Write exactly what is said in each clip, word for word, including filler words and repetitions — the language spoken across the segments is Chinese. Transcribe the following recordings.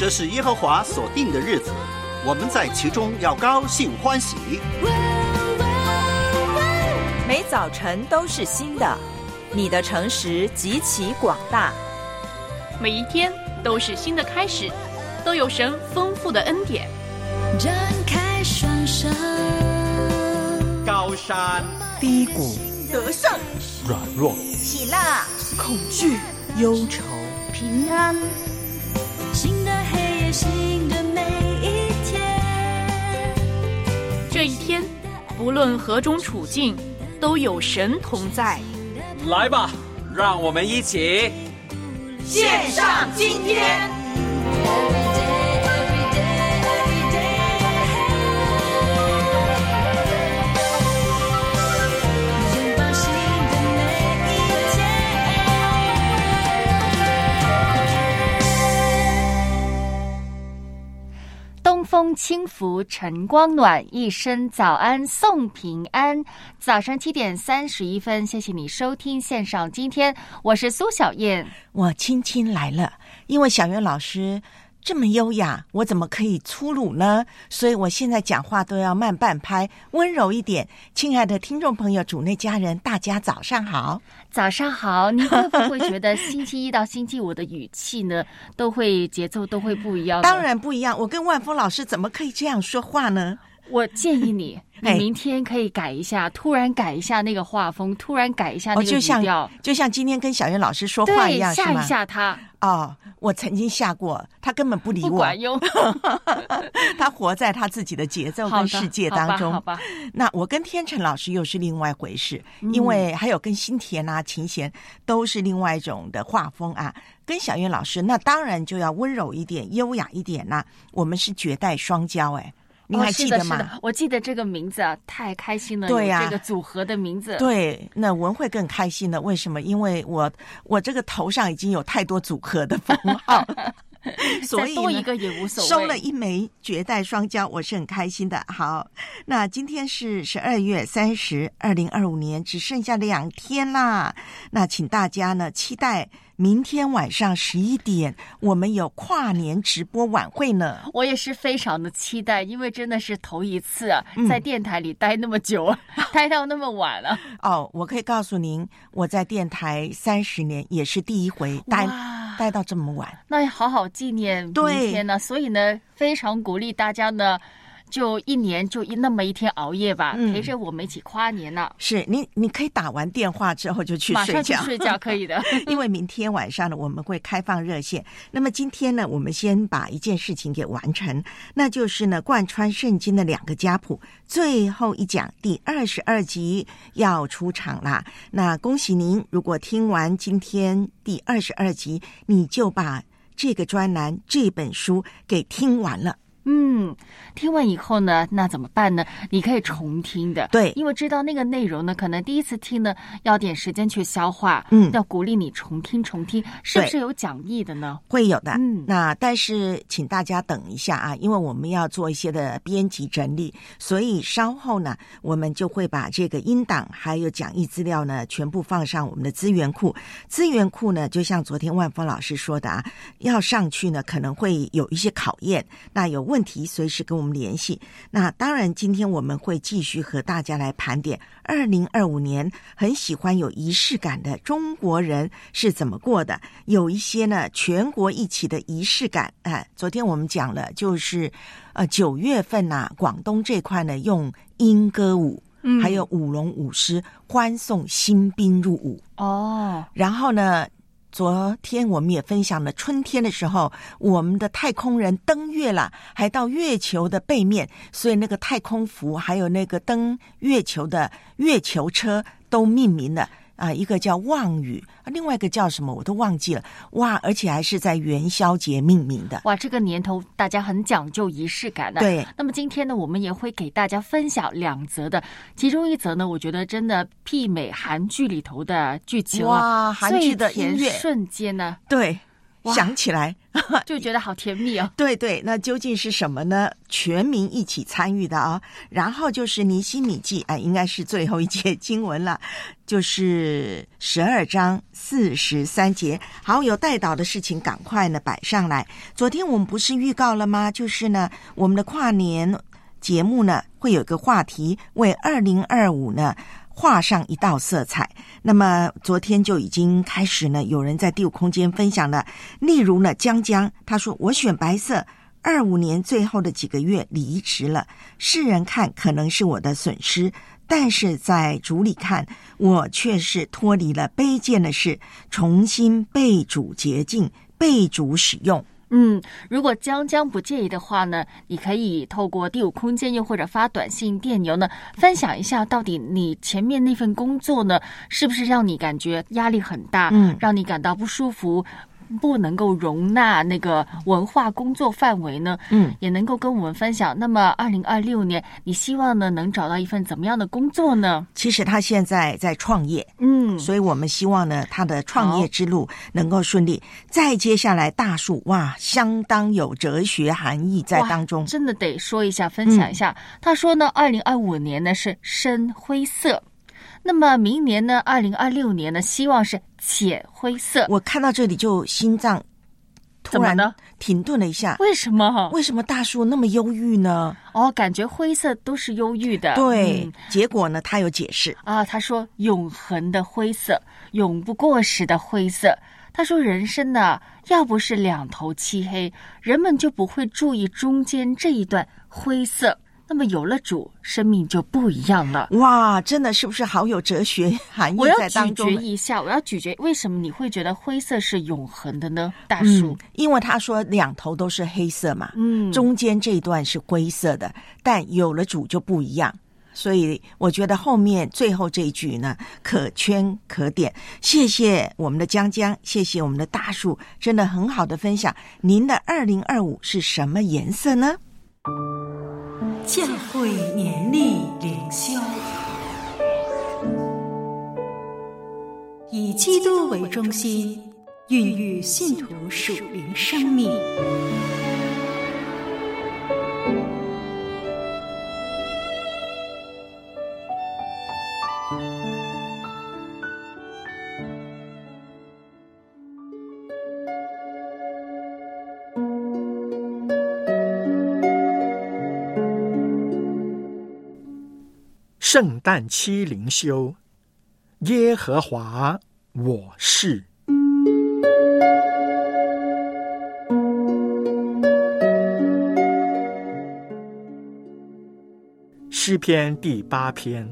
这是耶和华所定的日子，我们在其中要高兴欢喜。 每早晨都是新的，你的诚实极其广大。 每一天都是新的开始，都有神丰富的恩典。 展开双手， 高山低谷， 得胜软弱， 喜乐恐惧，忧愁， 平安。 新的黑夜，新的每一天。 这一天，不论何种处境，都有神同在。 来吧，让我们一起献上今天。 东风轻拂晨光暖，一声早安送平安。早上七点三十一分，谢谢你收听线上今天，我是苏小燕。 我亲亲来了，因为小袁老师这么优雅，我怎么可以粗鲁呢？所以我现在讲话都要慢半拍，温柔一点。亲爱的听众朋友，主内家人，大家早上好。 早上好，你会不会觉得星期一到星期五的语气呢，都会节奏都会不一样？ 当然不一样，我跟万峰老师怎么可以这样说话呢？ 我建议你，你明天可以改一下，突然改一下那个画风，突然改一下那个语调， 哦、就, 就像今天跟小袁老师说话一样， 对，吓一吓他。 哦，我曾经吓过他，根本不理我， 不管用。 他活在他自己的节奏跟世界当中。 好吧，好吧。 那我跟天成老师又是另外一回事，嗯、因为还有跟新田啊、琴弦都是另外一种的画风啊。跟小袁老师，那当然就要温柔一点、优雅一点啦、啊。我们是绝代双骄，哎。你还记得吗？ 哦、是的是的，我记得这个名字啊，太开心了。 对呀、啊， 这个组合的名字。 对，那文慧更开心了。为什么？因为我我这个头上已经有太多组合的封号，所以再多一个也无所谓。 收了一枚绝代双骄，我是很开心的。好，那今天是十二月三十，二零二五年只剩下两天啦。那请大家呢期待。明天晚上十一点，我们有跨年直播晚会呢。 我也是非常的期待，因为真的是头一次啊，嗯、在电台里待那么久，待到那么晚了。 哦，我可以告诉您，我在电台三十年也是第一回待待到这么晚。 那要好好纪念明天呢，所以呢，非常鼓励大家呢。就一年就一那么一天熬夜吧，嗯、陪着我们一起跨年呢。 是你，你可以打完电话之后就去睡觉， 马上去睡觉可以的。 因为明天晚上呢，我们会开放热线。那么今天呢，我们先把一件事情给完成，那就是呢，贯穿圣经的两个家谱最后一讲第二十二集要出场啦。那恭喜您，如果听完今天第二十二集，你就把这个专栏这本书给听完了。 嗯，听完以后呢，那怎么办呢？你可以重听的， 对， 因为知道那个内容呢，可能第一次听呢要点时间去消化， 嗯， 要鼓励你重听重听，是不是有讲义的呢？ 会有的， 嗯， 那但是请大家等一下啊，因为我们要做一些的编辑整理，所以稍后呢，我们就会把这个音档还有讲义资料呢，全部放上我们的资源库。资源库呢，就像昨天万峰老师说的啊，要上去呢，可能会有一些考验，那有问题随时跟我们联系。那当然今天我们会继续和大家来盘点二零二五年很喜欢有仪式感的中国人是怎么过的，有一些呢全国一起的仪式感。哎，昨天我们讲了，就是呃九月份呐、啊，广东这块呢用莺歌舞，嗯，还有舞龙舞狮欢送新兵入伍哦， 然后呢。昨天我们也分享了春天的时候，我们的太空人登月了，还到月球的背面，所以那个太空服还有那个登月球的月球车都命名了啊，一个叫望雨，另外一个叫什么我都忘记了。哇，而且还是在元宵节命名的。 哇，这个年头大家很讲究仪式感的。 对。 那么今天呢，我们也会给大家分享两则的，其中一则呢，我觉得真的媲美韩剧里头的剧情啊， 哇，韩剧的音乐瞬间呢， 对。 想起来就觉得好甜蜜哦。 对对，那究竟是什么呢？全民一起参与的啊、哦。然后就是尼希米记，哎，应该是最后一节经文了，就是十二章四十三节。好，有带导的事情赶快呢摆上来。昨天我们不是预告了吗？就是呢，我们的跨年节目呢会有一个话题，为二零二五呢画上一道色彩。那么昨天就已经开始呢，有人在第五空间分享了，例如呢江江他说，我选白色，二五年最后的几个月离职了，世人看可能是我的损失，但是在主里看，我却是脱离了卑贱的事，重新被主洁净，被主使用。 嗯，如果江江不介意的话呢，你可以透过第五空间又或者发短信电邮呢，分享一下到底你前面那份工作呢，是不是让你感觉压力很大，嗯，让你感到不舒服，不能够容纳那个文化工作范围呢？嗯，也能够跟我们分享。那么二零二六年你希望呢能找到一份怎么样的工作呢？ 其实他现在在创业， 嗯， 所以我们希望呢他的创业之路能够顺利。再接下来大树，哇，相当有哲学含义在当中， 真的得说一下，分享一下。嗯、他说呢二零二五年呢是深灰色，那么明年呢二零二六年呢希望是浅灰色。 我看到这里就心脏突然停顿了一下。 为什么？ 为什么大树那么忧郁呢？ 哦，感觉灰色都是忧郁的。 对、 嗯、 结果呢他有解释啊，他说永恒的灰色，永不过时的灰色。他说人生呢要不是两头漆黑，人们就不会注意中间这一段灰色，那么有了主，生命就不一样了。 哇，真的是不是好有哲学含义在当中？ 我要咀嚼一下，我要咀嚼，为什么你会觉得灰色是永恒的呢？大叔、 嗯、因为他说两头都是黑色嘛， 嗯， 中间这一段是灰色的，但有了主就不一样。所以我觉得后面最后这一句呢可圈可点。谢谢我们的江江，谢谢我们的大树，真的很好的分享。您的二零二五是什么颜色呢？ 教会年历灵修，以基督为中心，孕育信徒属灵生命。 圣诞期灵修，耶和华我是。诗篇第八篇。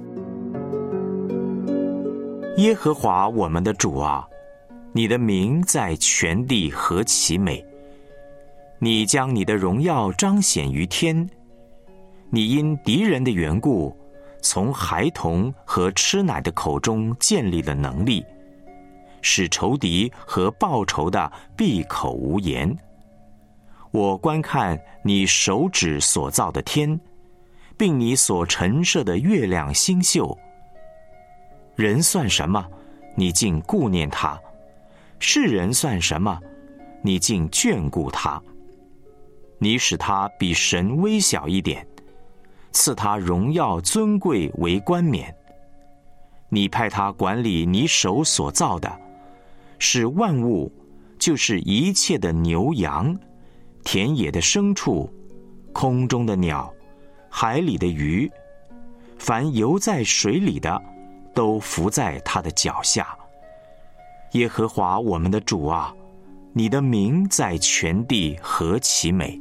耶和华我们的主啊，你的名在全地何其美！你将你的荣耀彰显于天，你因敌人的缘故，从孩童和吃奶的口中建立了能力，使仇敌和报仇的闭口无言。我观看你手指所造的天，并你所陈设的月亮星宿。人算什么，你竟顾念他；世人算什么，你竟眷顾他。你使他比神微小一点，赐他荣耀尊贵为冠冕。你派他管理你手所造的，使万物，就是一切的牛羊、田野的牲畜、空中的鸟、海里的鱼，凡游在水里的，都伏在他的脚下。耶和华我们的主啊，你的名在全地何其美！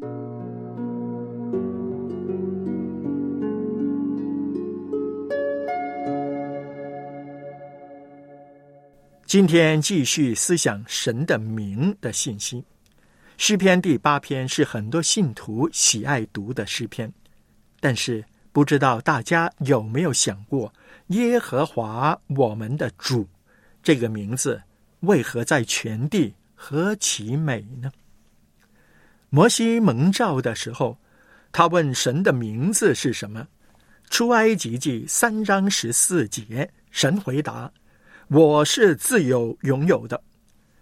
今天继续思想神的名的信息。诗篇第八篇是很多信徒喜爱读的诗篇，但是不知道大家有没有想过，耶和华我们的主这个名字为何在全地何其美呢？摩西蒙召的时候，他问神的名字是什么？出埃及记三章十四节，神回答：我是自有永有的。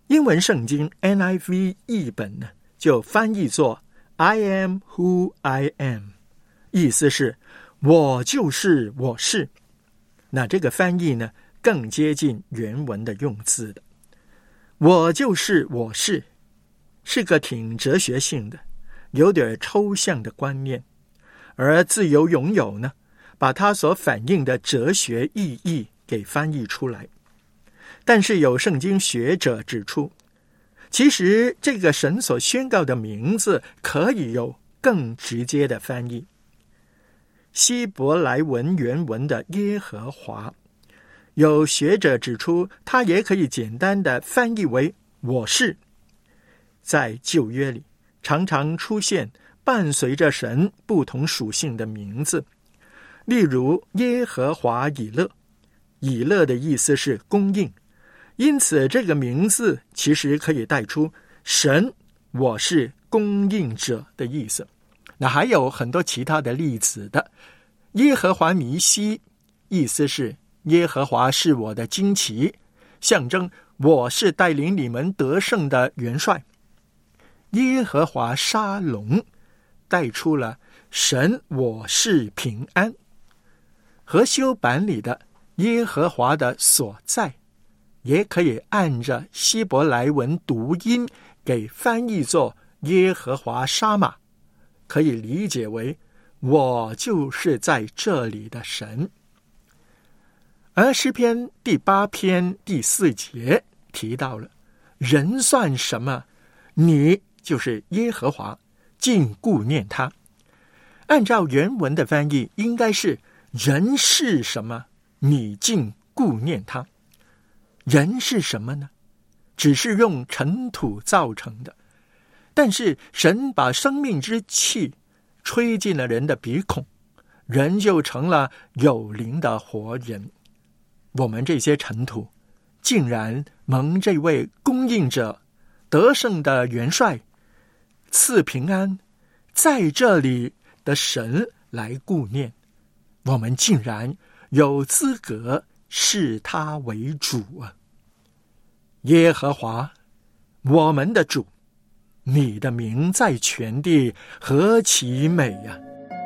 英文圣经 N I V 译本呢，就翻译作 I am who I am， 意思是我就是我是。那这个翻译呢，更接近原文的用字的。我就是我是，是个挺哲学性的，有点抽象的观念。而自由拥有呢，把它所反映的哲学意义给翻译出来。但是有圣经学者指出，其实这个神所宣告的名字可以有更直接的翻译。希伯来文原文的耶和华，有学者指出，它也可以简单的翻译为我是。在旧约里，常常出现伴随着神不同属性的名字，例如耶和华以勒，以勒的意思是供应，因此这个名字其实可以带出神我是供应者的意思。那还有很多其他的例子的。耶和华尼西，意思是耶和华是我的旌旗，象征我是带领你们得胜的元帅。耶和华沙龙，带出了神我是平安。和修版里的耶和华的所在，也可以按着希伯来文读音给翻译作耶和华沙玛，可以理解为我就是在这里的神。而诗篇第八篇第四节提到了，人算什么，你就是耶和华，尽顾念他。按照原文的翻译，应该是人是什么，你尽顾念他。人是什么呢？只是用尘土造成的，但是神把生命之气吹进了人的鼻孔，人就成了有灵的活人。我们这些尘土，竟然蒙这位供应者、得胜的元帅、赐平安在这里的神来顾念，我们竟然有资格视他为主啊！耶和华，我们的主，你的名在全地何其美呀！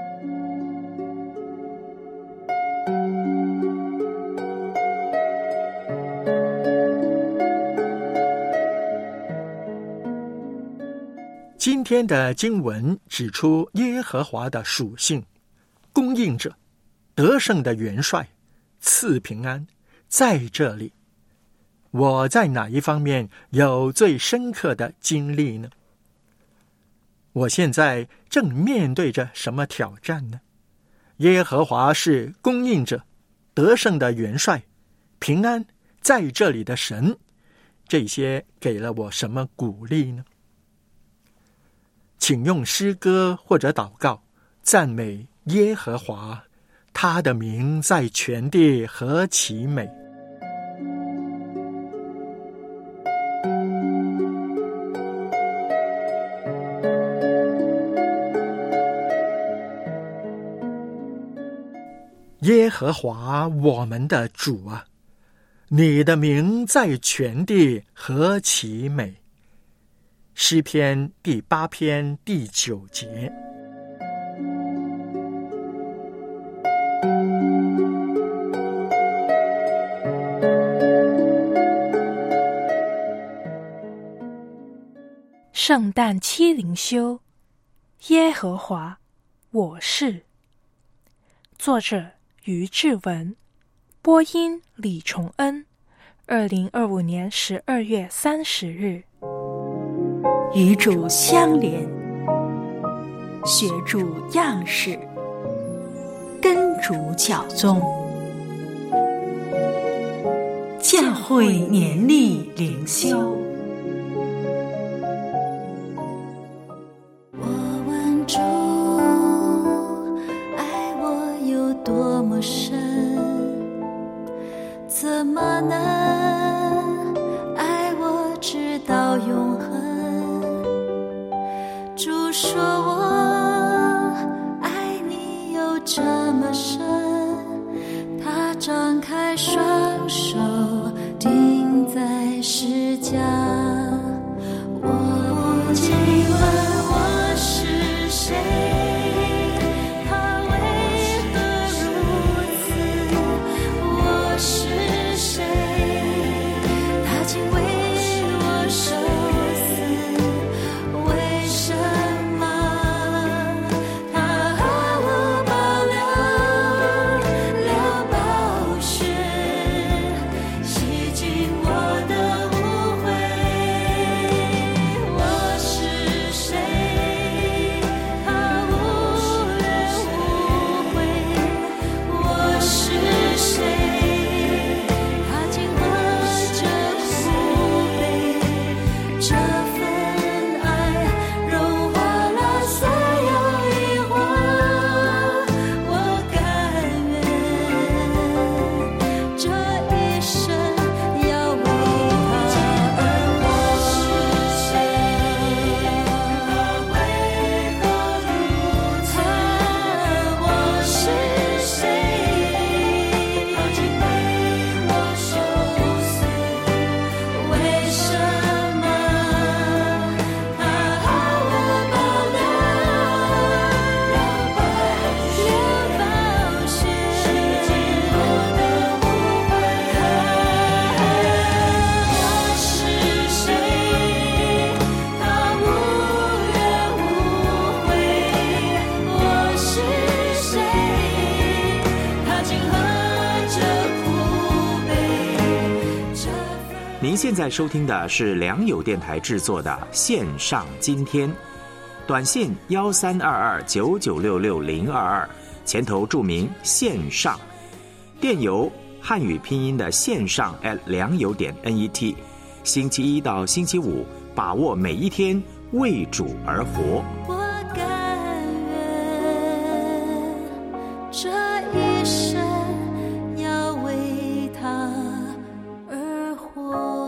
今天的经文指出耶和华的属性：供应者、得胜的元帅、赐平安，在这里。我在哪一方面有最深刻的经历呢？我现在正面对着什么挑战呢？耶和华是供应者、得胜的元帅、平安在这里的神，这些给了我什么鼓励呢？请用诗歌或者祷告赞美耶和华，他的名在全地何其美。耶和华我们的主啊，你的名在全地何其美。诗篇第八篇第九节。 圣诞七灵修，耶和华，我是。作者于志文，播音李崇恩。二零二五年十二月三十日。 与主相连，学主样式，跟主教宗，教会年历灵修。 我问主，爱我有多么深，怎么能爱我直到永恒？主说我爱你有这么深，他张开双手钉在石架。 现在收听的是良友电台制作的线上今天，短信幺三二二九九六六零二二，前头注明线上，电邮汉语拼音的线上 at 良友点 net， 星期一到星期五，把握每一天，为主而活。 我甘愿这一生要为他而活。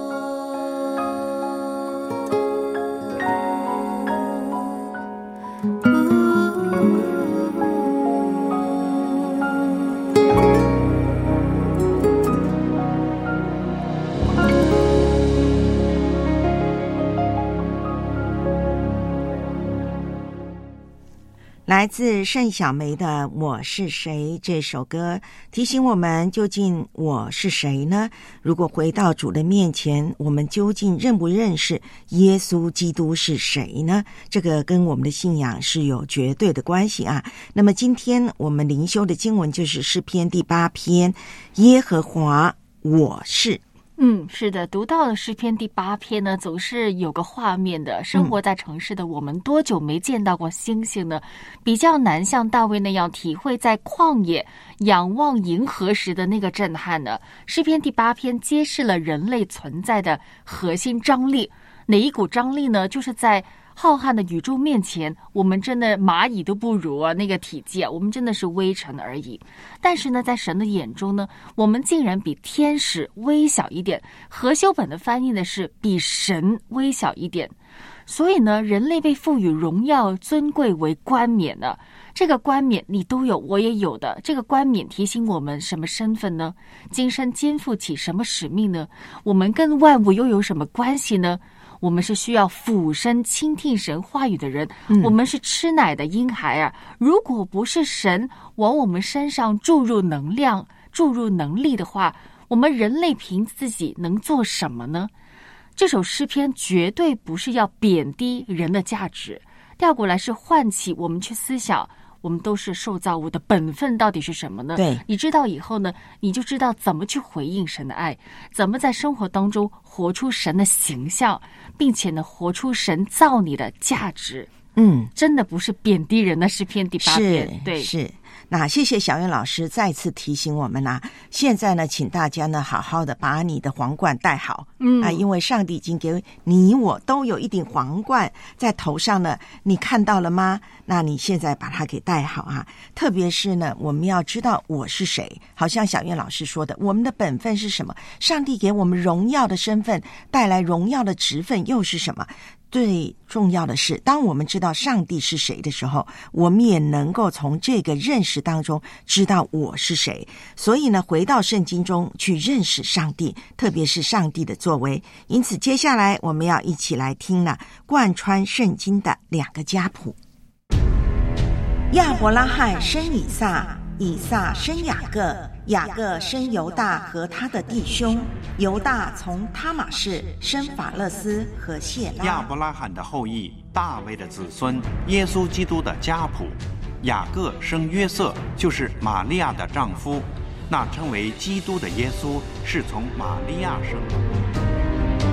来自盛小梅的《我是谁》这首歌提醒我们，究竟我是谁呢？如果回到主的面前，我们究竟认不认识耶稣基督是谁呢？这个跟我们的信仰是有绝对的关系啊。那么今天我们灵修的经文就是诗篇第八篇，耶和华我是。 嗯，是的，读到了诗篇第八篇呢，总是有个画面的。生活在城市的我们，多久没见到过星星呢？比较难像大卫那样体会在旷野仰望银河时的那个震撼呢。诗篇第八篇揭示了人类存在的核心张力，哪一股张力呢？就是在浩瀚的宇宙面前，我们真的蚂蚁都不如啊，那个体积啊，我们真的是微尘而已。但是呢，在神的眼中呢，我们竟然比天使微小一点。和修本的翻译的是比神微小一点。所以呢，人类被赋予荣耀尊贵为冠冕呢。这个冠冕你都有，我也有的。这个冠冕提醒我们什么身份呢？今生肩负起什么使命呢？我们跟万物又有什么关系呢？我们是需要俯身倾听神话语的人、嗯、我们是吃奶的婴孩啊！如果不是神往我们身上注入能量、注入能力的话，我们人类凭自己能做什么呢？这首诗篇绝对不是要贬低人的价值，调过来是唤起我们去思想，我们都是受造物的本分到底是什么呢？ 对， 你知道以后呢，你就知道怎么去回应神的爱，怎么在生活当中活出神的形象，并且呢，活出神造你的价值。 嗯， 真的不是贬低人的诗篇第八篇， 是对， 是。那谢谢小燕老师再次提醒我们啊，现在呢，请大家呢好好的把你的皇冠戴好，嗯啊，因为上帝已经给你我都有一顶皇冠在头上呢，你看到了吗？那你现在把它给戴好啊！特别是呢，我们要知道我是谁，好像小燕老师说的，我们的本分是什么？上帝给我们荣耀的身份，带来荣耀的职分又是什么？最重要的是，当我们知道上帝是谁的时候，我们也能够从这个认识当中知道我是谁。所以呢，回到圣经中去认识上帝，特别是上帝的作为。因此接下来我们要一起来听呢贯穿圣经的两个家谱。亚伯拉罕生以撒，以撒生雅各，雅各生犹大和他的弟兄，犹大从他玛氏生法勒斯和谢拉。 亚伯拉罕的后裔，大卫的子孙，耶稣基督的家谱。雅各生约瑟，就是玛利亚的丈夫，那称为基督的耶稣是从玛利亚生的。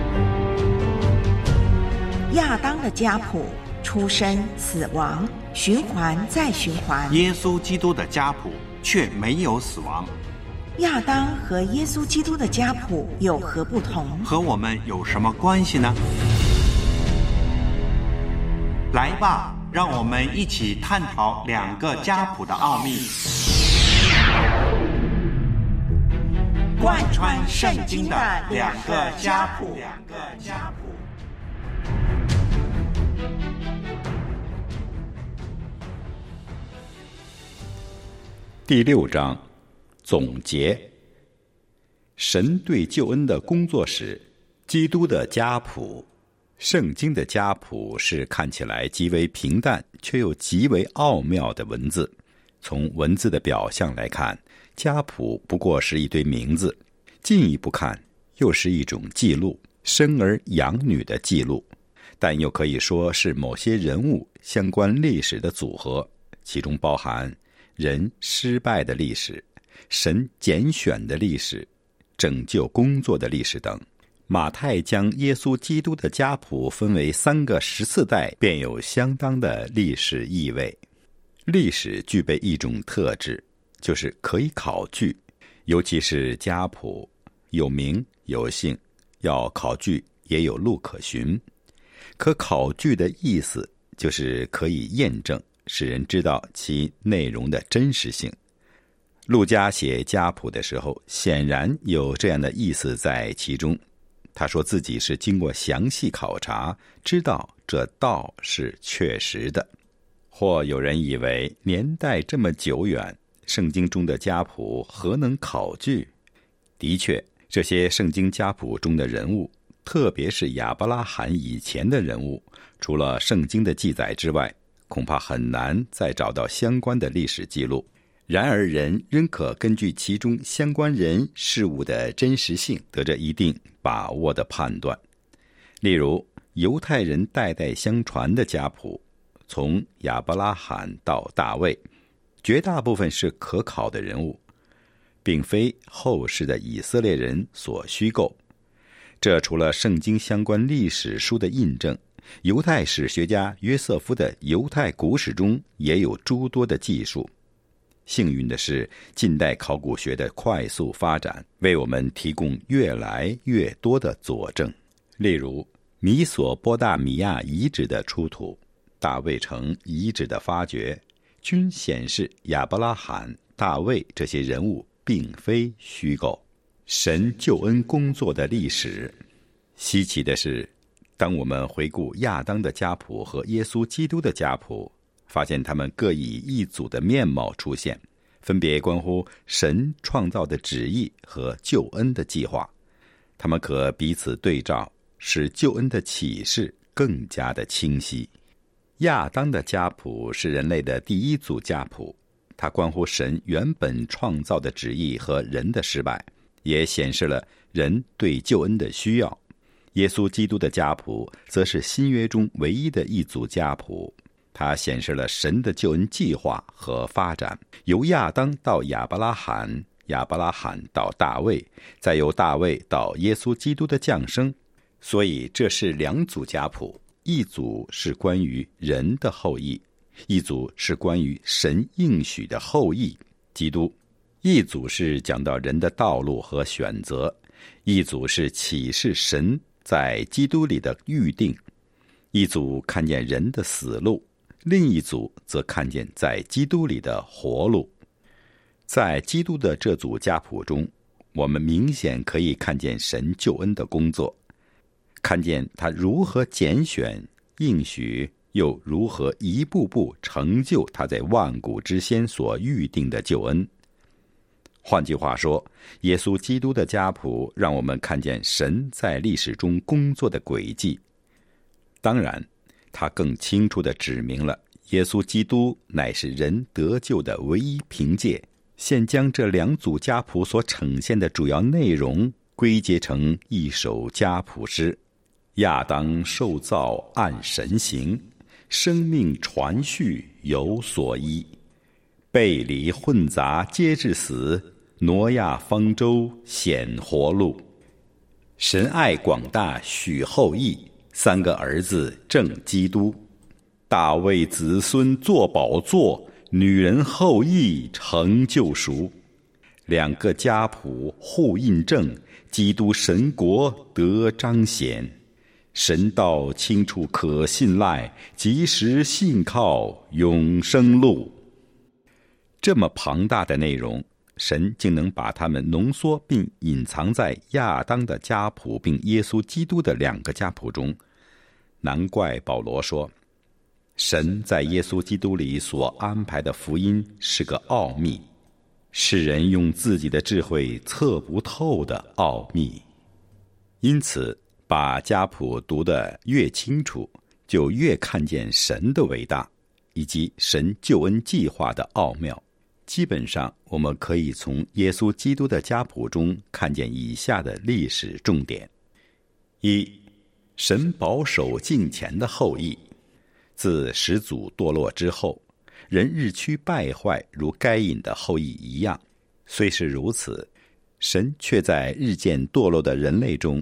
亚当的家谱，出生、死亡，循环再循环。 耶稣基督的家谱却没有死亡。 亚当和耶稣基督的家谱有何不同？ 和我们有什么关系呢？来吧，让我们一起探讨两个家谱的奥秘， 贯穿圣经的两个家谱。两个家谱。 第六章总结：神对救恩的工作史，基督的家谱。圣经的家谱是看起来极为平淡却又极为奥妙的文字。从文字的表象来看，家谱不过是一堆名字；进一步看，又是一种记录，生儿养女的记录，但又可以说是某些人物相关历史的组合，其中包含人失败的历史、神拣选的历史、拯救工作的历史等。 马太将耶稣基督的家谱分为三个十四代，便有相当的历史意味。历史具备一种特质，就是可以考据，尤其是家谱，有名有姓，要考据也有路可循。可考据的意思就是可以验证，使人知道其内容的真实性。路加写家谱的时候，显然有这样的意思在其中。他说自己是经过详细考察，知道这道是确实的。或有人以为年代这么久远，圣经中的家谱何能考据？的确，这些圣经家谱中的人物，特别是亚伯拉罕以前的人物，除了圣经的记载之外，恐怕很难再找到相关的历史记录。然而人仍可根据其中相关人事物的真实性，得着一定把握的判断。例如犹太人代代相传的家谱，从亚伯拉罕到大卫，绝大部分是可考的人物，并非后世的以色列人所虚构。这除了圣经相关历史书的印证，犹太史学家约瑟夫的犹太古史中也有诸多的记述。幸运的是，近代考古学的快速发展为我们提供越来越多的佐证。例如米索波大米亚遗址的出土，大卫城遗址的发掘，均显示亚伯拉罕、大卫这些人物并非虚构。神救恩工作的历史，稀奇的是，当我们回顾亚当的家谱和耶稣基督的家谱，发现他们各以一组的面貌出现，分别关乎神创造的旨意和救恩的计划。他们可彼此对照，使救恩的启示更加的清晰。亚当的家谱是人类的第一组家谱，它关乎神原本创造的旨意和人的失败，也显示了人对救恩的需要。耶稣基督的家谱则是新约中唯一的一组家谱，它显示了神的救恩计划和发展，由亚当到亚伯拉罕，亚伯拉罕到大卫，再由大卫到耶稣基督的降生。所以这是两组家谱，一组是关于人的后裔，一组是关于神应许的后裔基督。一组是讲到人的道路和选择，一组是启示神在基督里的预定。一组看见人的死路，另一组则看见在基督里的活路。在基督的这组家谱中，我们明显可以看见神救恩的工作，看见他如何拣选、应许，又如何一步步成就他在万古之先所预定的救恩。换句话说，耶稣基督的家谱让我们看见神在历史中工作的轨迹。当然，他更清楚地指明了耶稣基督乃是人得救的唯一凭借。现将这两组家谱所呈现的主要内容归结成一首家谱诗：亚当受造按神形，生命传续有所依，背离混杂皆致死，挪亚方舟显活路。神爱广大许后裔，三个儿子正基督，大卫子孙坐宝座，女人后裔成救赎。两个家谱互印证，基督神国得彰显。神道清楚可信赖，及时信靠永生路。这么庞大的内容，神竟能把它们浓缩并隐藏在亚当的家谱并耶稣基督的两个家谱中。难怪保罗说，神在耶稣基督里所安排的福音是个奥秘，世人用自己的智慧测不透的奥秘。因此把家谱读得越清楚，就越看见神的伟大，以及神救恩计划的奥妙。基本上我们可以从耶稣基督的家谱中看见以下的历史重点：一、神保守敬虔的后裔。自始祖堕落之后，人日趋败坏，如该隐的后裔一样。虽是如此，神却在日渐堕落的人类中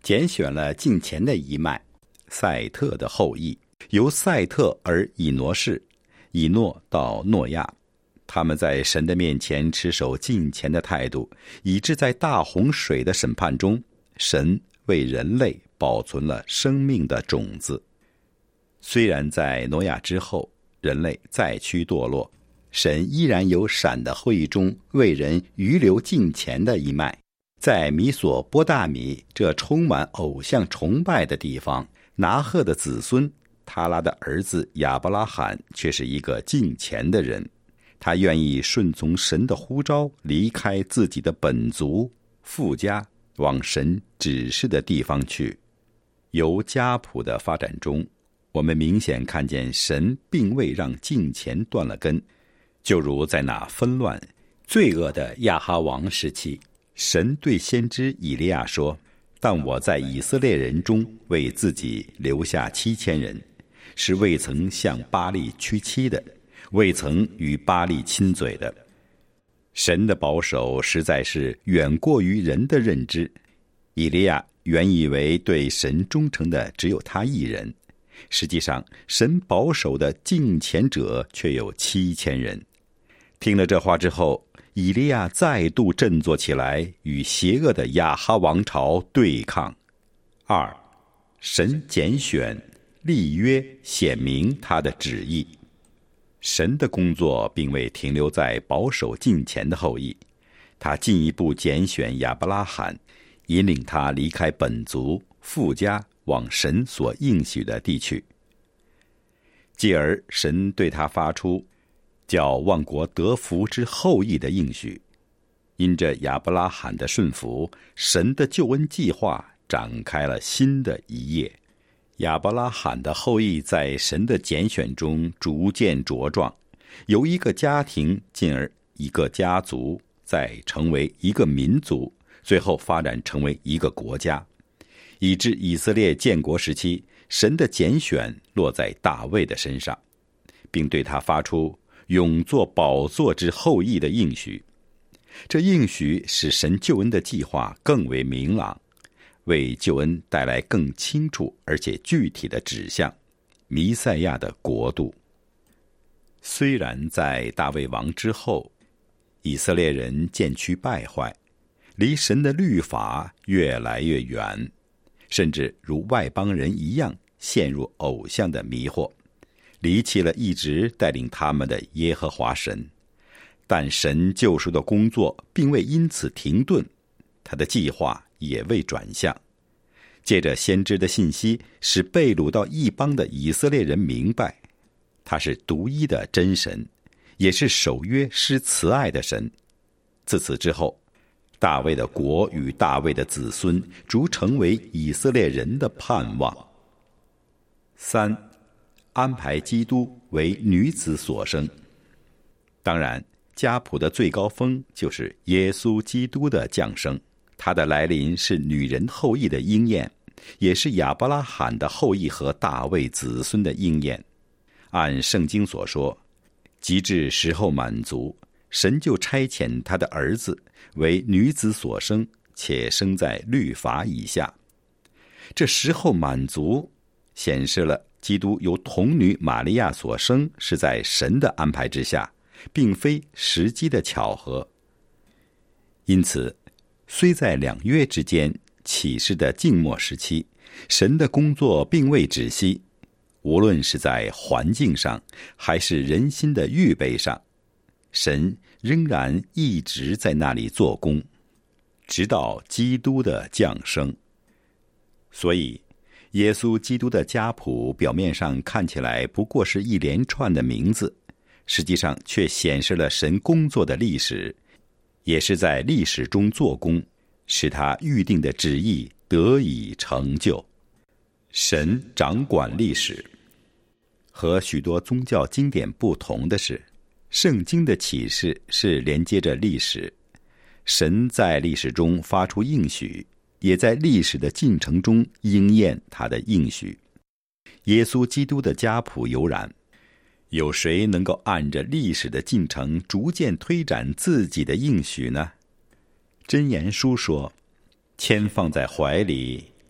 拣选了近前的一脉，赛特的后裔，由赛特而以挪士，以诺到诺亚。他们在神的面前持守近前的态度，以致在大洪水的审判中，神为人类保存了生命的种子。虽然在挪亚之后人类再趋堕落，神依然由闪的后裔中为人余留近前的一脉。在米索波大米这充满偶像崇拜的地方，拿鹤的子孙他拉的儿子亚伯拉罕却是一个敬虔的人，他愿意顺从神的呼召，离开自己的本族父家，往神指示的地方去。由家谱的发展中，我们明显看见神并未让敬虔断了根，就如在那纷乱罪恶的亚哈王时期，神对先知以利亚说，但我在以色列人中为自己留下七千人，是未曾向巴力屈膝的，未曾与巴力亲嘴的。神的保守实在是远过于人的认知。以利亚原以为对神忠诚的只有他一人，实际上神保守的敬虔者却有七千人。听了这话之后，以利亚再度振作起来，与邪恶的亚哈王朝对抗。二，神拣选立约，显明他的旨意。神的工作并未停留在保守敬虔的后裔，他进一步拣选亚伯拉罕，引领他离开本族父家，往神所应许的地去。继而神对他发出叫万国得福之后裔的应许。因着亚伯拉罕的顺服，神的救恩计划展开了新的一页。亚伯拉罕的后裔在神的拣选中逐渐茁壮，由一个家庭进而一个家族，再成为一个民族，最后发展成为一个国家，以致以色列建国时期，神的拣选落在大卫的身上，并对他发出永作宝座之后裔的应许。这应许使神救恩的计划更为明朗，为救恩带来更清楚而且具体的指向，弥赛亚的国度。虽然在大卫王之后，以色列人渐趋败坏，离神的律法越来越远，甚至如外邦人一样陷入偶像的迷惑，离弃了一直带领他们的耶和华神。但神救赎的工作并未因此停顿，他的计划也未转向。借着先知的信息，使被掳到异邦的以色列人明白，他是独一的真神，也是守约施慈爱的神。自此之后，大卫的国与大卫的子孙逐成为以色列人的盼望。三，安排基督为女子所生。当然，家谱的最高峰就是耶稣基督的降生，他的来临是女人后裔的应验，也是亚伯拉罕的后裔和大卫子孙的应验。按圣经所说，及至时候满足，神就差遣他的儿子为女子所生，且生在律法以下。这时候满足显示了基督由童女玛利亚所生是在神的安排之下，并非时机的巧合。因此，虽在两约之间启示的静默时期，神的工作并未止息，无论是在环境上还是人心的预备上，神仍然一直在那里做工，直到基督的降生。所以耶稣基督的家谱表面上看起来不过是一连串的名字，实际上却显示了神工作的历史，也是在历史中做工，使他预定的旨意得以成就。神掌管历史。和许多宗教经典不同的是，圣经的启示是连接着历史，神在历史中发出应许，也在历史的进程中应验他的应许。耶稣基督的家谱悠然，有谁能够按着历史的进程逐渐推展自己的应许呢？箴言书说，牵放在怀里，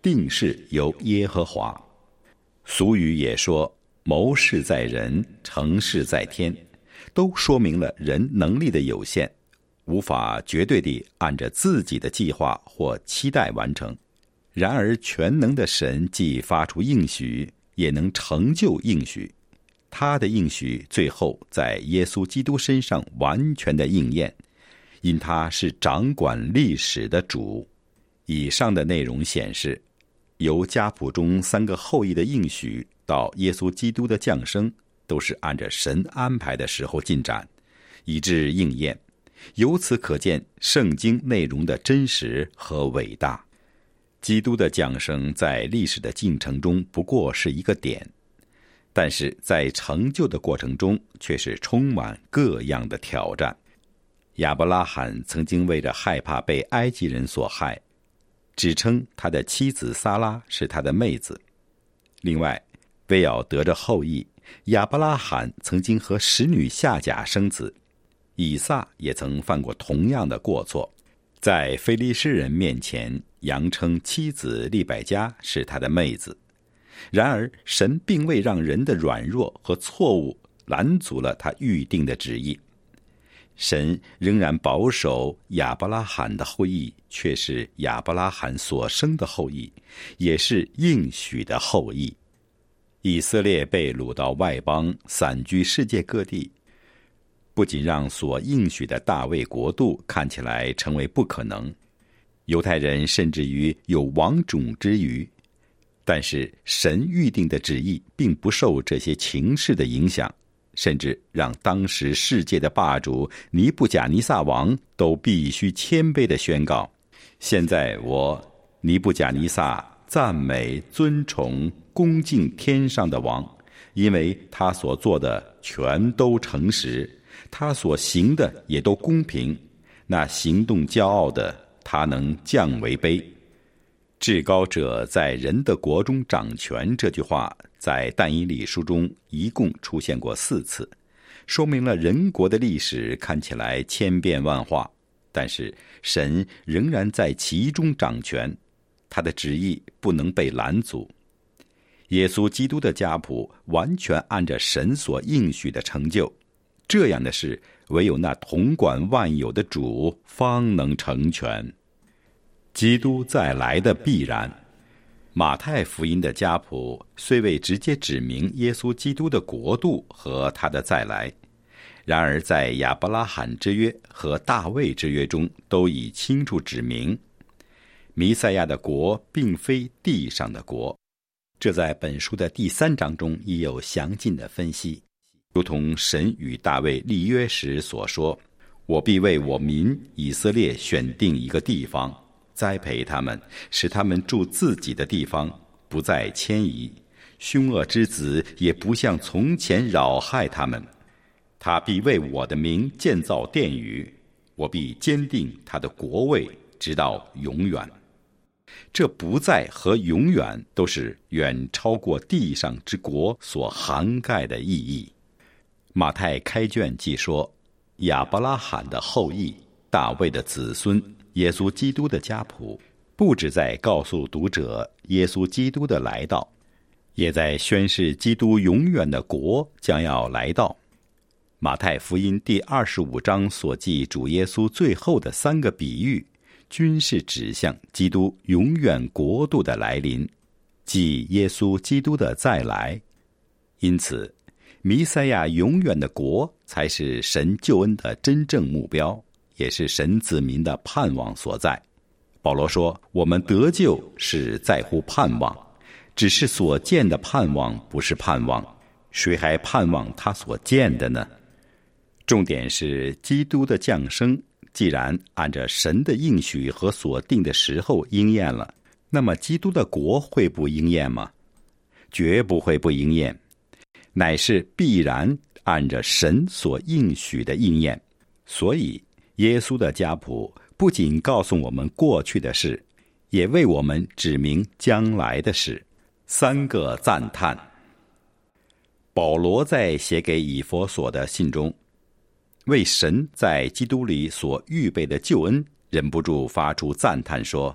定事由耶和华。俗语也说，谋事在人，成事在天，都说明了人能力的有限，无法绝对地按着自己的计划或期待完成。然而全能的神既发出应许，也能成就应许。他的应许最后在耶稣基督身上完全的应验，因他是掌管历史的主。以上的内容显示，由家谱中三个后裔的应许到耶稣基督的降生，都是按着神安排的时候进展，以致应验。由此可见圣经内容的真实和伟大。基督的降生在历史的进程中不过是一个点，但是在成就的过程中却是充满各样的挑战。亚伯拉罕曾经为着害怕被埃及人所害，只称他的妻子撒拉是他的妹子。另外，为要得着后裔，亚伯拉罕曾经和使女夏甲生子，以撒也曾犯过同样的过错，在非利士人面前扬称妻子利百加是他的妹子。然而神并未让人的软弱和错误拦阻了他预定的旨意，神仍然保守亚伯拉罕的后裔却是亚伯拉罕所生的后裔，也是应许的后裔。以色列被掳到外邦，散居世界各地，不仅让所应许的大卫国度看起来成为不可能，犹太人甚至于有亡种之虞，但是神预定的旨意并不受这些情势的影响，甚至让当时世界的霸主尼布甲尼撒王都必须谦卑地宣告：现在我尼布甲尼撒赞美尊崇恭敬天上的王，因为他所做的全都诚实，他所行的也都公平，那行动骄傲的，他能降为卑。至高者在人的国中掌权，这句话在但以理书中一共出现过四次，说明了人国的历史看起来千变万化，但是神仍然在其中掌权，他的旨意不能被拦阻。耶稣基督的家谱完全按着神所应许的成就，这样的事唯有那统管万有的主方能成全。基督再来的必然。马太福音的家谱虽未直接指明耶稣基督的国度和他的再来，然而在亚伯拉罕之约和大卫之约中都已清楚指明，弥赛亚的国并非地上的国。这在本书的第三章中已有详尽的分析，如同神与大卫立约时所说：我必为我民以色列选定一个地方，栽培他们，使他们住自己的地方，不再迁移，凶恶之子也不像从前扰害他们。他必为我的名建造殿宇，我必坚定他的国位，直到永远。这不在和永远都是远超过地上之国所涵盖的意义。马太开卷记说，亚伯拉罕的后裔，大卫的子孙，耶稣基督的家谱，不只在告诉读者耶稣基督的来到，也在宣示基督永远的国将要来到。马太福音第二十五章所记主耶稣最后的三个比喻，均是指向基督永远国度的来临，即耶稣基督的再来。因此弥赛亚永远的国才是神救恩的真正目标，也是神子民的盼望所在。保罗说，我们得救是在乎盼望，只是所见的盼望不是盼望，谁还盼望他所见的呢？重点是基督的降生既然按着神的应许和所定的时候应验了，那么基督的国会不应验吗？绝不会不应验，乃是必然按着神所应许的应验。所以耶稣的家谱不仅告诉我们过去的事，也为我们指明将来的事。三个赞叹。保罗在写给以弗所的信中，为神在基督里所预备的救恩忍不住发出赞叹说，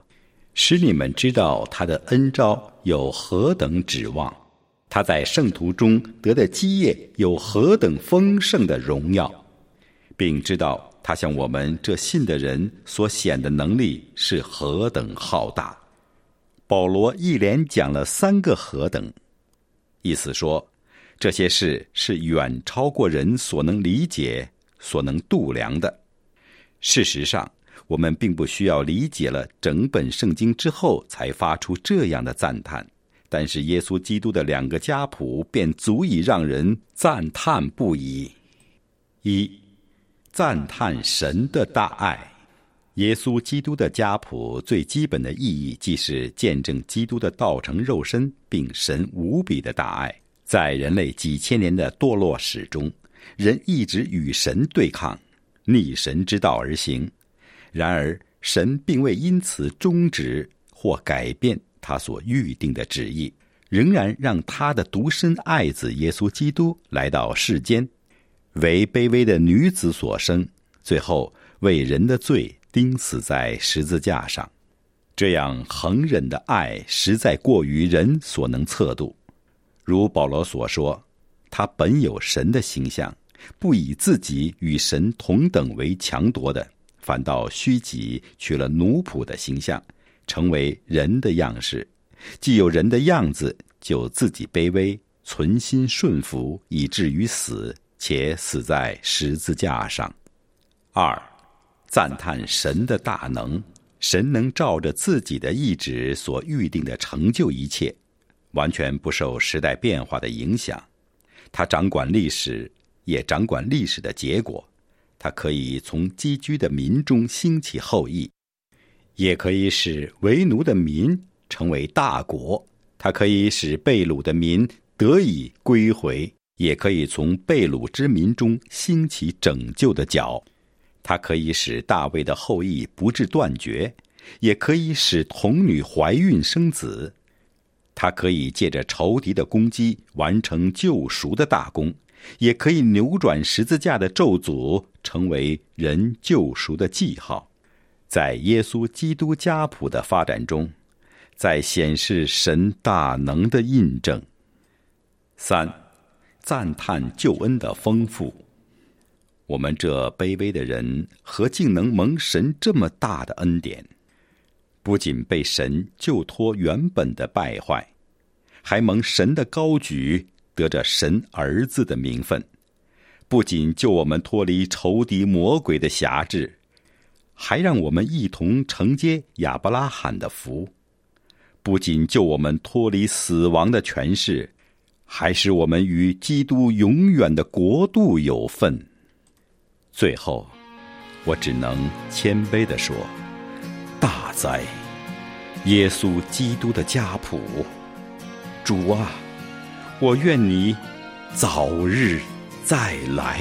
使你们知道他的恩召有何等指望，他在圣徒中得的基业有何等丰盛的荣耀，并知道他向我们这信的人所显的能力是何等浩大。保罗一连讲了三个何等，意思说这些事是远超过人所能理解、所能度量的。事实上，我们并不需要理解了整本圣经之后才发出这样的赞叹，但是耶稣基督的两个家谱便足以让人赞叹不已。一、赞叹神的大爱。耶稣基督的家谱最基本的意义，即是见证基督的道成肉身，并神无比的大爱。在人类几千年的堕落史中，人一直与神对抗，逆神之道而行。然而神并未因此终止或改变他所预定的旨意，仍然让他的独生爱子耶稣基督来到世间，为卑微的女子所生，最后为人的罪钉死在十字架上。这样恒忍的爱实在过于人所能测度。如保罗所说，他本有神的形象，不以自己与神同等为强夺的，反倒虚己，取了奴仆的形象，成为人的样式。既有人的样子，就自己卑微，存心顺服，以至于死，且死在十字架上。二、赞叹神的大能。神能照着自己的意志所预定的成就一切，完全不受时代变化的影响。他掌管历史，也掌管历史的结果。他可以从寄居的民中兴起后裔，也可以使为奴的民成为大国。他可以使被掳的民得以归回，也可以从被掳之民中兴起拯救的角。他可以使大卫的后裔不致断绝，也可以使童女怀孕生子。他可以借着仇敌的攻击完成救赎的大功，也可以扭转十字架的咒诅，成为人救赎的记号。在耶稣基督家谱的发展中，在显示神大能的印证。三、赞叹救恩的丰富。我们这卑微的人，何竟能蒙神这么大的恩典？不仅被神救脱原本的败坏，还蒙神的高举，得着神儿子的名分。不仅救我们脱离仇敌魔鬼的辖制，还让我们一同承接亚伯拉罕的福。不仅救我们脱离死亡的权势，还使我们与基督永远的国度有份。最后，我只能谦卑地说，大哉，耶稣基督的家谱！主啊，我愿你早日再来。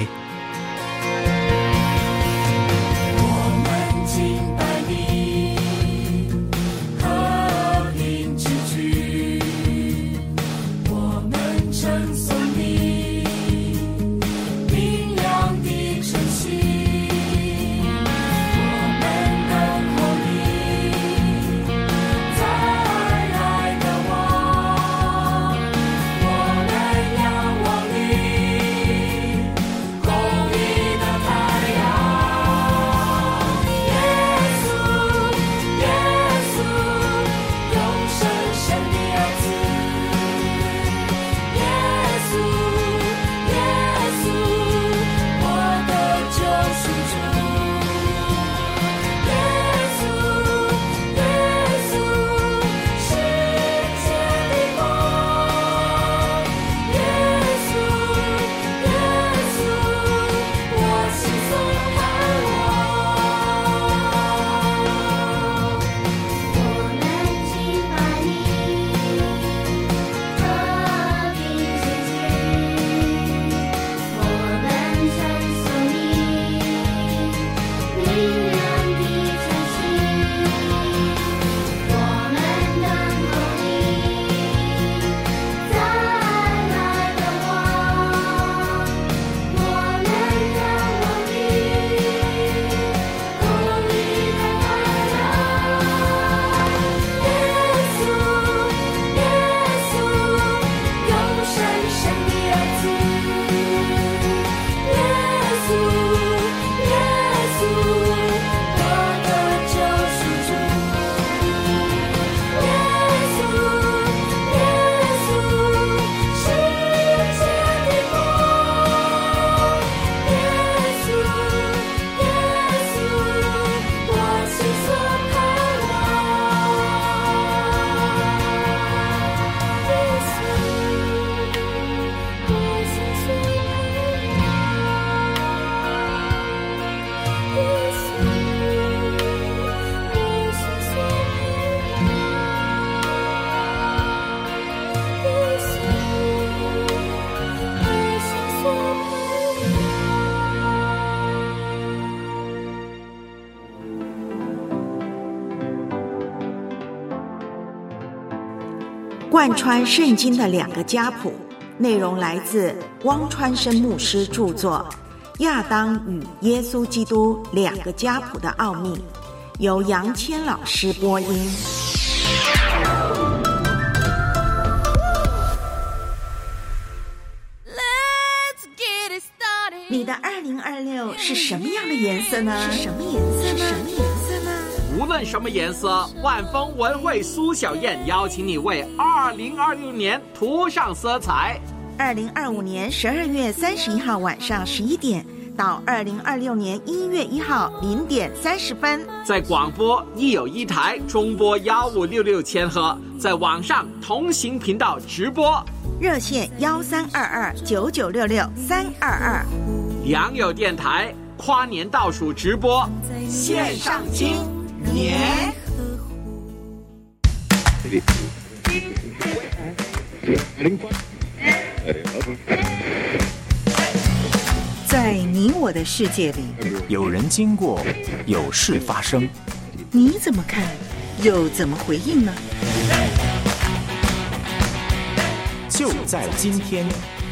我贯穿圣经的两个家谱，内容来自汪川生牧师著作《亚当与耶稣基督两个家谱的奥秘》，由杨谦老师播音。你的二零二六是什么样的颜色呢？是什么颜色呢？是什么颜色呢？ 无论什么颜色，万丰文汇苏小燕邀请你为二零二六年涂上色彩。 二零二五年十二月三十一号晚上十一点到二零二六年一月一号零点三十分， 在广播一有一台，中波幺五六六千赫，在网上同行频道直播， 热线幺三二二九九六六三二二。 良友电台跨年倒数直播，线上听年。 在你我的世界里， 有人经过，有事发生， 你怎么看，又怎么回应呢？ 就在今天。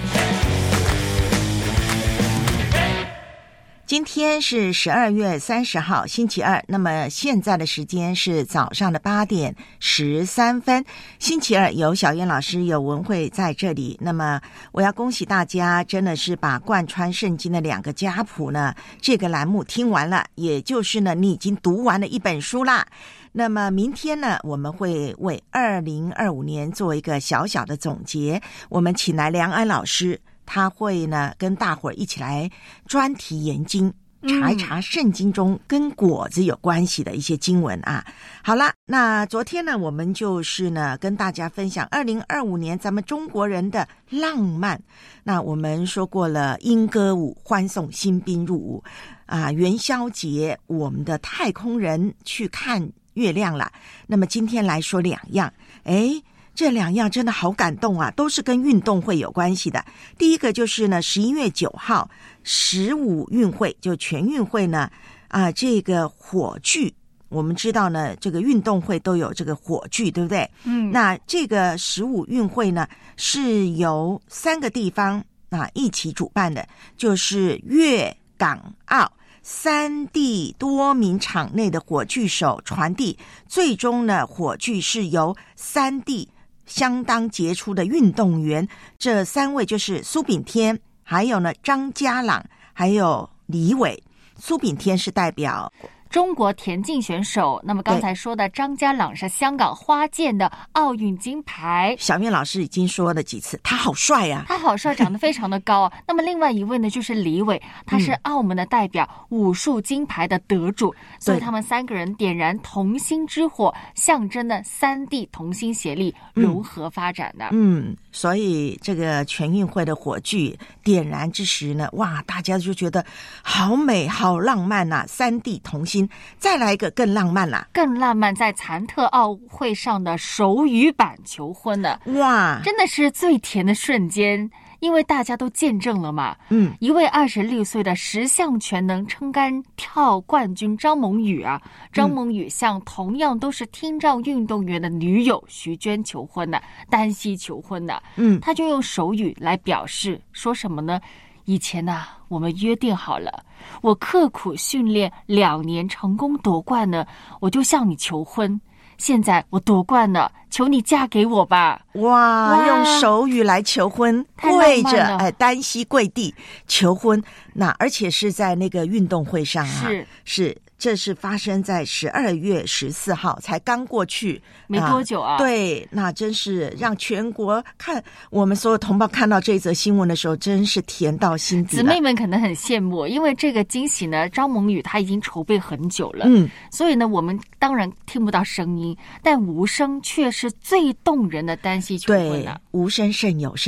今天是十二月三十号，星期二。那么现在的时间是早上的八点十三分。星期二有小燕老师有文慧在这里。那么我要恭喜大家，真的是把贯穿圣经的两个家谱呢这个栏目听完了，也就是呢你已经读完了一本书啦。那么明天呢，我们会为二零二五年做一个小小的总结。我们请来梁安老师。他会呢跟大伙儿一起来专题研经，查一查圣经中跟果子有关系的一些经文啊。好了，那昨天呢我们就是呢跟大家分享二零二五年咱们中国人的浪漫。那我们说过了莺歌舞欢送新兵入伍啊，元宵节我们的太空人去看月亮了。那么今天来说两样，诶这两样真的好感动啊，都是跟运动会有关系的。第一个就是呢，十一月九号十五运会，就全运会呢，啊，这个火炬，我们知道呢，这个运动会都有这个火炬，对不对？嗯，那这个十五运会呢，是由三个地方啊一起主办的，就是粤港澳三地多名场内的火炬手传递，最终呢，火炬是由三地相当杰出的运动员，这三位就是苏炳添，还有呢张家朗，还有李伟。苏炳添是代表中国田径选手，那么刚才说的张家朗是香港花剑的奥运金牌。 小面老师已经说了几次，他好帅啊， 他好帅，长得非常的高。那么另外一位呢，就是李伟，他是澳门的代表，嗯、武术金牌的得主。所以他们三个人点燃同心之火，象征了三地同心协力、融合发展的。 嗯，所以这个全运会的火炬点燃之时呢，哇，大家就觉得好美、好浪漫呐、啊！三地同心。再来一个更浪漫啦， 更浪漫，在残特奥会上的手语版求婚了， 哇， 真的是最甜的瞬间，因为大家都见证了嘛。嗯，一位二十六岁的十项全能撑杆跳冠军张萌宇啊，张萌宇向同样都是听障运动员的女友徐娟求婚的，单膝求婚的。嗯，他就用手语来表示，说什么呢？以前啊，我们约定好了，我刻苦训练两年，成功夺冠呢，我就向你求婚。现在我夺冠了，求你嫁给我吧！ 哇，哇用手语来求婚，跪着哎，单膝跪地求婚，那而且是在那个运动会上啊，是是。这是发生在十二月十四号，才刚过去没多久啊。 对，那真是让全国看，我们所有同胞看到这则新闻的时候，真是甜到心底了。 姊妹们可能很羡慕，因为这个惊喜呢，张萌宇他已经筹备很久了。嗯，所以呢，我们当然听不到声音，但无声却是最动人的单膝求婚了。 对，无声胜有声。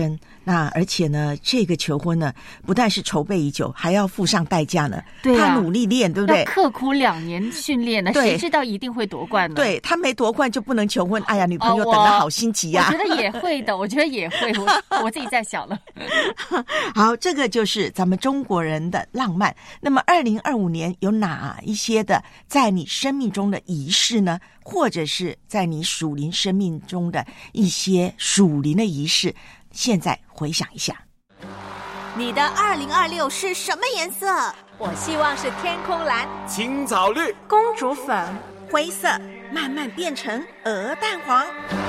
那而且呢，这个求婚呢，不但是筹备已久，还要付上代价呢。 对啊， 他努力练，对不对？ 要刻苦两年训练呢，谁知道一定会夺冠呢？ 对，他没夺冠就不能求婚。哎呀，女朋友等得好心急呀、 啊！我觉得也会的，我觉得也会。我我自己在想了。 好，这个就是咱们中国人的浪漫。那么，二零二五年有哪一些的在你生命中的仪式呢？或者是在你属灵生命中的一些属灵的仪式？现在回想一下。 你的二零二六是什么颜色？ 我希望是天空蓝、 青草绿、 公主粉、 灰色，慢慢变成鹅蛋黄。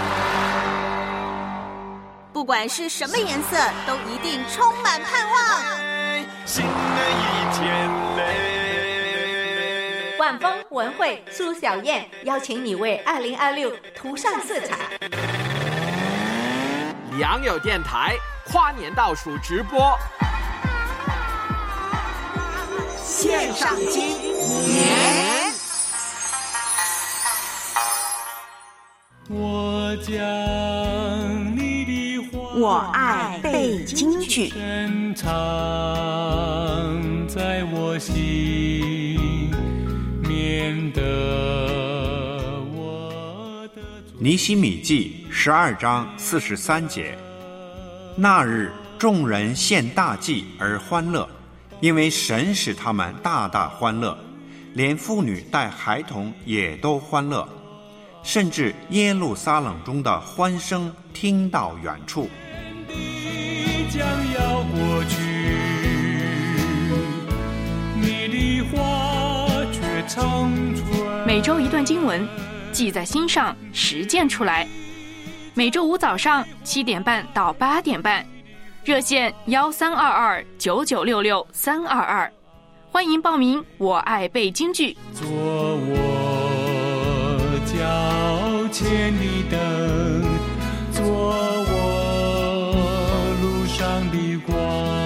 不管是什么颜色，都一定充满盼望。 新的一天嘞！ 万丰文慧苏小燕邀请你为二零二六涂上色彩。 良友电台跨年倒数直播， 线上今年。 我将你的话， 我爱背京剧， 深藏在我心，免得我的尼希米记十二章四十三节，那日众人献大祭而欢乐，因为神使他们大大欢乐，连妇女带孩童也都欢乐，甚至耶路撒冷中的欢声听到远处。 将要过去，你的话却长存。 每周一段经文，记在心上，实践出来。每周五早上七点半到八点半，热线幺三二二九九六六三二二，欢迎报名。我爱背京剧， 做我脚前的灯，做我路上的光。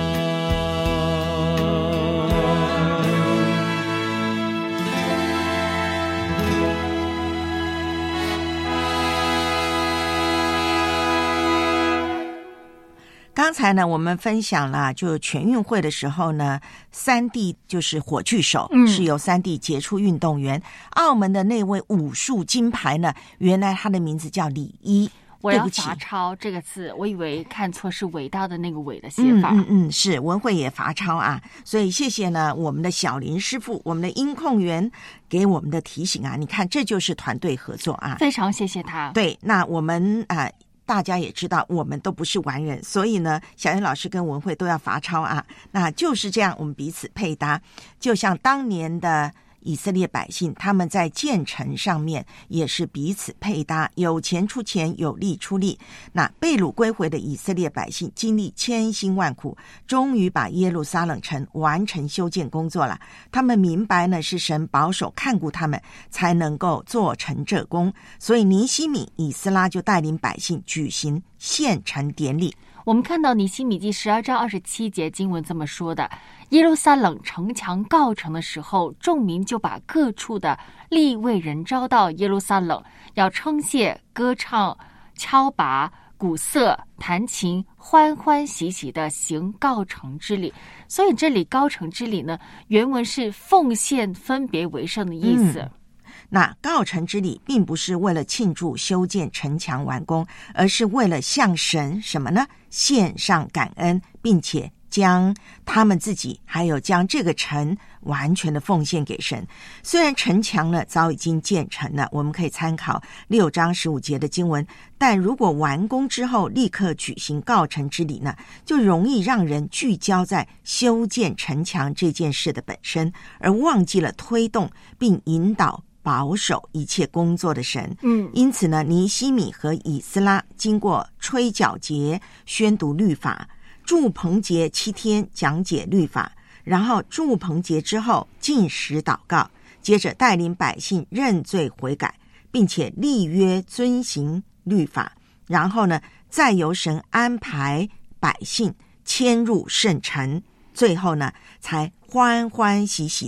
刚才呢，我们分享了，就全运会的时候呢，三弟就是火炬手，嗯、是由三弟杰出运动员。澳门的那位武术金牌呢，原来他的名字叫李一。 我要罚抄这个字，我以为看错是伟大的那个伟的写法。 嗯嗯嗯，是文慧也罚抄啊，所以谢谢呢我们的小林师傅，我们的音控员给我们的提醒啊，你看这就是团队合作啊， 非常谢谢他。 对，那我们啊。呃大家也知道我们都不是完人，所以呢小燕老师跟文慧都要罚抄啊，那就是这样，我们彼此配搭，就像当年的以色列百姓，他们在建城上面也是彼此配搭，有钱出钱，有力出力。那被掳归回的以色列百姓经历千辛万苦，终于把耶路撒冷城完成修建工作了。他们明白呢是神保守看顾他们，才能够做成这功。所以尼希米以斯拉就带领百姓举行献城典礼。 我们看到尼希米记十二章二十七节经文这么说的：耶路撒冷城墙告成的时候，众民就把各处的利未人招到耶路撒冷，要称谢、歌唱、敲拔、鼓瑟、弹琴，欢欢喜喜的行告成之礼。所以这里告成之礼呢，原文是奉献分别为圣的意思。 嗯，那告成之礼并不是为了庆祝修建城墙完工，而是为了向神什么呢？献上感恩，并且将他们自己还有将这个城完全的奉献给神。虽然城墙呢早已经建成了，我们可以参考六章十五节的经文，但如果完工之后立刻举行告成之礼呢，就容易让人聚焦在修建城墙这件事的本身，而忘记了推动并引导保守一切工作的神。 嗯， 因此呢，尼希米和以斯拉经过吹角节宣读律法，住棚节七天讲解律法，然后住棚节之后禁食祷告，接着带领百姓认罪悔改，并且立约遵行律法，然后呢，再由神安排百姓迁入圣城，最后呢，才欢欢喜喜的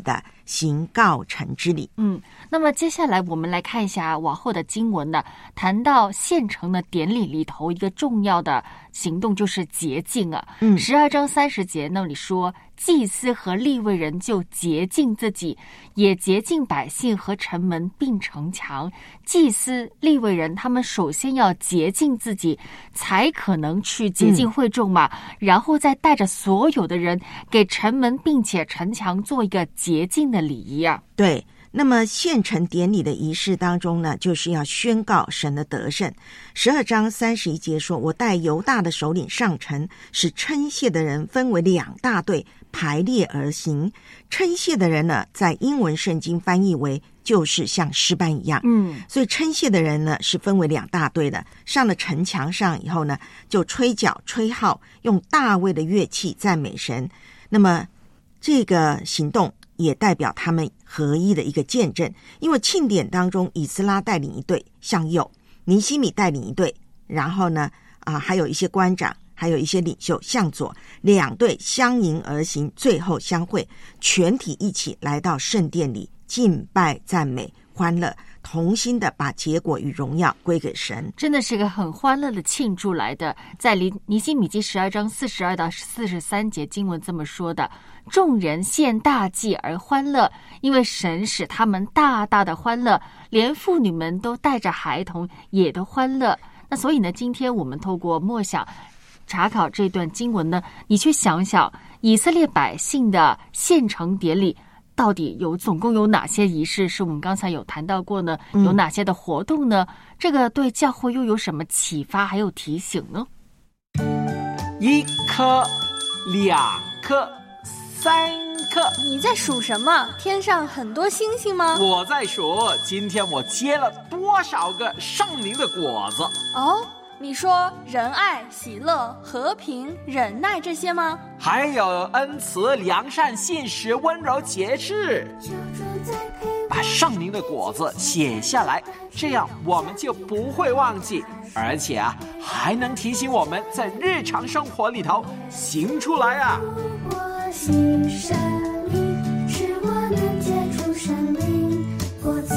行告成之礼。 嗯，那么接下来我们来看一下往后的经文呢，谈到献城的典礼里头一个重要的行动就是洁净啊。 嗯， 十二章三十节那里说，祭司和利未人就洁净自己，也洁净百姓和城门并城墙。祭司、利未人他们首先要洁净自己，才可能去洁净会众嘛，嗯、然后再带着所有的人给城门并且城墙做一个洁净的礼仪啊。 对。那么献城典礼的仪式当中呢，就是要宣告神的得胜。十二章三十一节说，我带犹大的首领上城，使称谢的人分为两大队，排列而行。称谢的人呢，在英文圣经翻译为就是像诗班一样， 嗯， 所以称谢的人呢是分为两大队的。上了城墙上以后呢，就吹角吹号，用大卫的乐器赞美神。那么这个行动也代表他们合一的一个见证，因为庆典当中，以斯拉带领一队向右，尼希米带领一队，然后呢，啊，还有一些官长，还有一些领袖向左，两队相迎而行，最后相会，全体一起来到圣殿里敬拜、赞美、欢乐，同心的把结果与荣耀归给神。 真的是个很欢乐的庆祝来的。在尼希米记十二章四十二到四十三节经文这么说的，众人献大祭而欢乐，因为神使他们大大的欢乐，连妇女们都带着孩童也都欢乐。那所以呢，今天我们透过默想查考这段经文呢，你去想想以色列百姓的献城典礼到底有总共有哪些仪式是我们刚才有谈到过呢？有哪些的活动呢？嗯、这个对教会又有什么启发还有提醒呢？ 一颗，两颗，三颗。 你在数什么？天上很多星星吗？ 我在数今天我结了多少个圣灵的果子。 哦，你说仁爱、喜乐、和平、忍耐这些吗？ 还有恩慈、良善、信实、温柔、节制。把圣灵的果子写下来，这样我们就不会忘记，而且啊，还能提醒我们在日常生活里头行出来啊。 我心神灵，使我能结出神灵果子。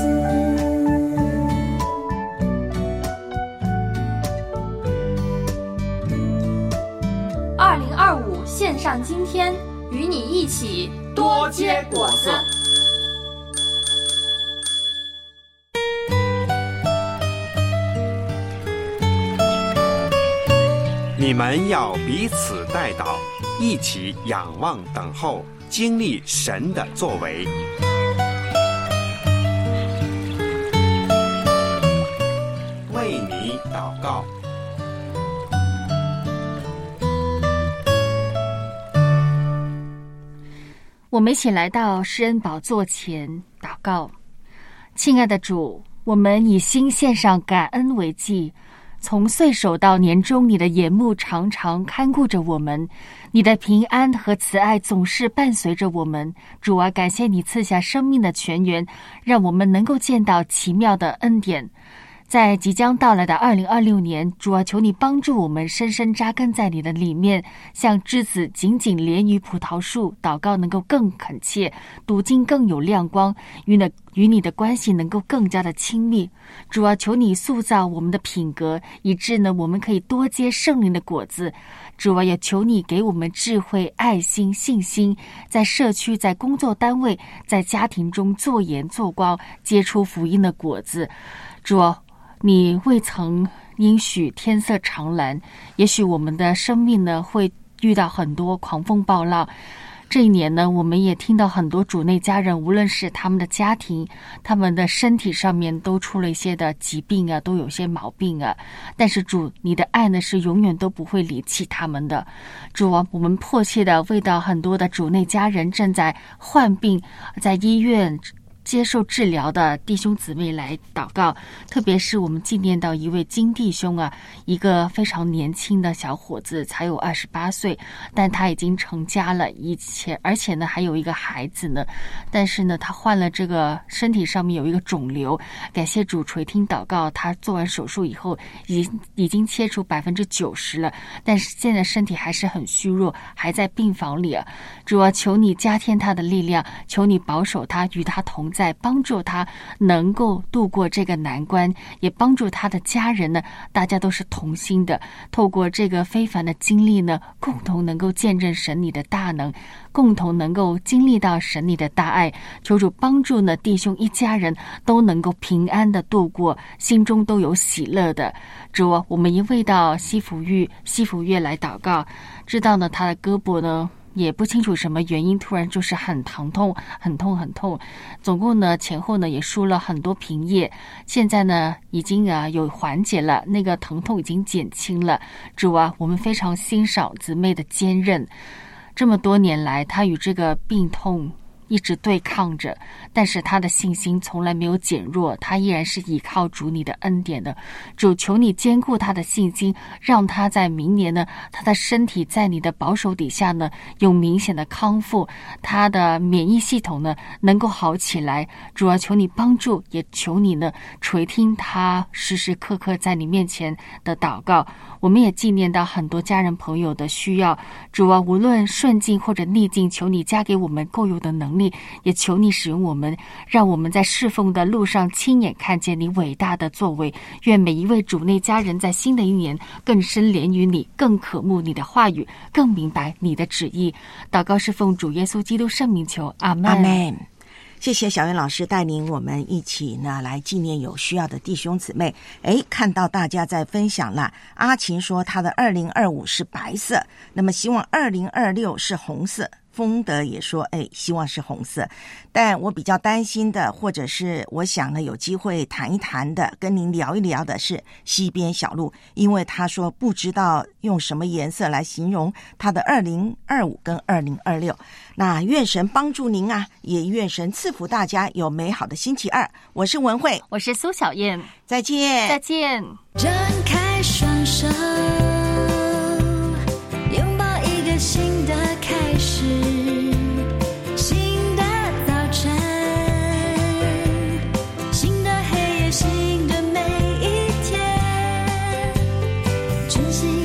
二零二五线上今天，与你一起多结果子。 你们要彼此代祷，一起仰望等候，经历神的作为。为你祷告。 我们一起来到施恩宝座前祷告。亲爱的主，我们以心献上感恩为祭，从岁首到年终，你的眼目常常看顾着我们，你的平安和慈爱总是伴随着我们。主啊，感谢你赐下生命的泉源，让我们能够见到奇妙的恩典。在即将到来的二零二六年，主啊，求你帮助我们深深扎根在你的里面，像枝子紧紧连于葡萄树，祷告能够更恳切，读经更有亮光，与你与你的关系能够更加的亲密。主啊，求你塑造我们的品格，以致呢我们可以多结圣灵的果子。主啊，也求你给我们智慧、爱心、信心，在社区、在工作单位、在家庭中做盐做光，结出福音的果子。主啊，你未曾应许天色常蓝，也许我们的生命呢会遇到很多狂风暴浪。这一年呢，我们也听到很多主内家人，无论是他们的家庭，他们的身体上面都出了一些的疾病啊，都有些毛病啊。但是主，你的爱呢是永远都不会离弃他们的。主啊，我们迫切的为到很多的主内家人正在患病，在医院接受治疗的弟兄姊妹来祷告，特别是我们纪念到一位金弟兄啊，一个非常年轻的小伙子，才有二十八岁，但他已经成家了，以前而且呢还有一个孩子呢，但是呢他患了这个身体上面有一个肿瘤，感谢主垂听祷告，他做完手术以后已经已经切除百分之九十了，但是现在身体还是很虚弱，还在病房里啊。主啊，求你加添他的力量，求你保守他，与他同在，帮助他能够度过这个难关，也帮助他的家人呢，大家都是同心的，透过这个非凡的经历呢，共同能够见证神你的大能，共同能够经历到神你的大爱。求主帮助呢弟兄一家人都能够平安的度过，心中都有喜乐的。主啊，我们一为到西福玉西福月来祷告，知道呢他的胳膊呢也不清楚什么原因，突然就是很疼痛很痛很痛，总共呢前后呢也输了很多瓶液，现在呢已经啊有缓解了，那个疼痛已经减轻了。主啊，我们非常欣赏姊妹的坚韧，这么多年来她与这个病痛一直对抗着，但是他的信心从来没有减弱，他依然是依靠主你的恩典的。主，求你坚固他的信心，让他在明年呢，他的身体在你的保守底下呢有明显的康复，他的免疫系统呢能够好起来。主啊，求你帮助，也求你呢垂听他时时刻刻在你面前的祷告。我们也纪念到很多家人朋友的需要，主啊，无论顺境或者逆境，求你加给我们够有的能力，也求你使用我们，让我们在侍奉的路上亲眼看见你伟大的作为。愿每一位主内家人在新的一年更深连于你，更渴慕你的话语，更明白你的旨意。祷告是奉主耶稣基督圣名求，阿们。 阿们。谢谢小燕老师带领我们一起呢来纪念有需要的弟兄姊妹。诶，看到大家在分享了，阿琴说他的二零二五是白色，那么希望二零二六是红色。丰德也说，哎，希望是红色。但我比较担心的，或者是我想呢有机会谈一谈的，跟您聊一聊的是西边小路，因为他说不知道用什么颜色来形容他的二零二五跟二零二六。那愿神帮助您啊，也愿神赐福大家有美好的星期二。我是文慧， 我是苏小燕， 再见， 再见。 张开双手，拥抱一个新的开始，新的早晨，新的黑夜，新的每一天，珍惜